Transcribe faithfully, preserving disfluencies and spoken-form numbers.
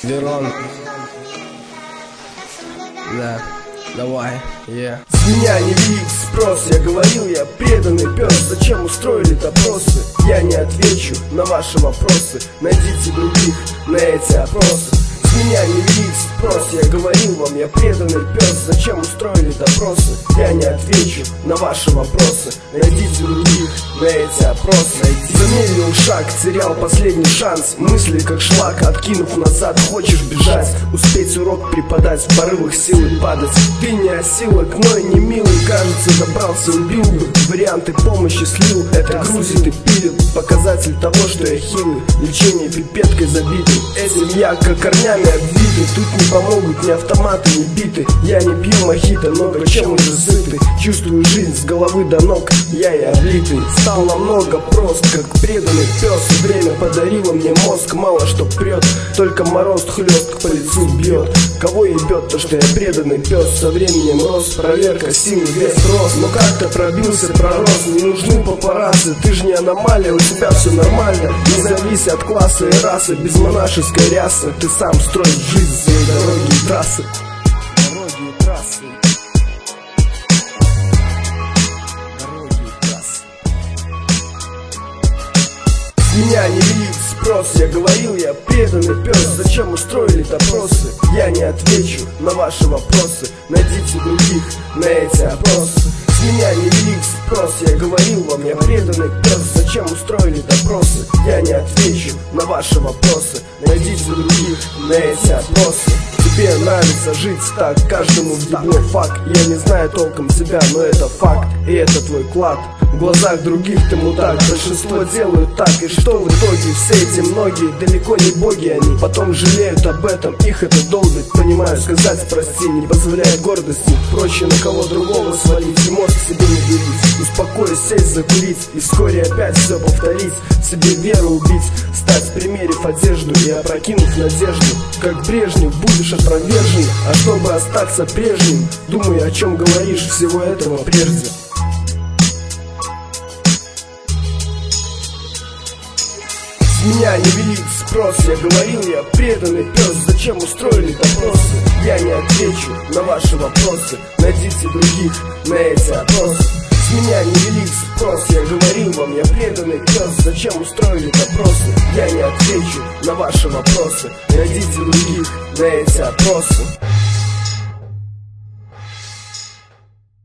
Верон. Да, давай, yeah. С меня не велик спрос, я говорил, я преданный пес. Зачем устроили допросы? Я не отвечу на ваши вопросы. Найдите других на эти опросы. С меня не велик спрос, я говорил вам, я преданный пес. Зачем устроили допросы? Я не отвечу на ваши вопросы. Найдите других на эти опросы. Замедлил шаг, терял последний шанс. Мысли как шлак, откинув назад, хочешь бежать. Успеть урок преподать, в порывах силы падать. Ты не осилок, но и не милый. Кажется, добрался, убил бы. Варианты помощи слил, это грузит и пилит. Показатель того, что я хилый. Лечение пипеткой забитый. Этим я как корнями обвиты. Тут не помогут ни автоматы, ни биты. Я не пью мохито, много чем уже сытый. Чувствую жизнь с головы до ног, я и облитый. Стал намного прост, как преданный пес. Время подарило мне мозг, мало что прет. Только мороз хлёст по лицу бьет. Кого ебет то, что я преданный пес? Со временем рос, проверка силы, вес рос. Но как-то пробился, пророс. Не нужны папарацци, ты ж не аномалия. У тебя все нормально, не зависи от класса и расы. Без монашеской рясы ты сам строишь жизнь, свои дороги и трассы. Дороги и трассы. С меня не велик спрос, я говорил, я преданный пес. Зачем устроили допросы? Я не отвечу на ваши вопросы. Найдите других на эти опросы. С меня не велик спрос, я говорил вам, я преданный пес. Зачем устроили допросы? Я не отвечу на ваши вопросы. Найдите других на эти опросы. Тебе нравится жить так, каждому в ебло факт. Я не знаю толком себя, но это факт, и это твой клад. В глазах других ты мудак, большинство делают так. И что в итоге? Все эти многие далеко не боги они. Потом жалеют об этом, их это долбит. Понимаю, сказать прости не позволяет гордости. Проще на кого другого свалить и мозг себе не делить. Успокоюсь, сесть, закурить и вскоре опять все повторить. Себе веру убить, стать, примерив одежду и опрокинув надежду. Как Брежнев будешь отвержен, а чтобы остаться прежним, думай, о чем говоришь, всего этого прежде. С меня не велик спрос, я говорил, я преданный пес. Зачем устроили допросы? Я не отвечу на ваши вопросы. Найдите других на эти опросы. С меня не велик спрос, я говорил вам, я преданный пес. Зачем устроили допросы? Я не отвечу на ваши вопросы. Найдите других на эти опросы.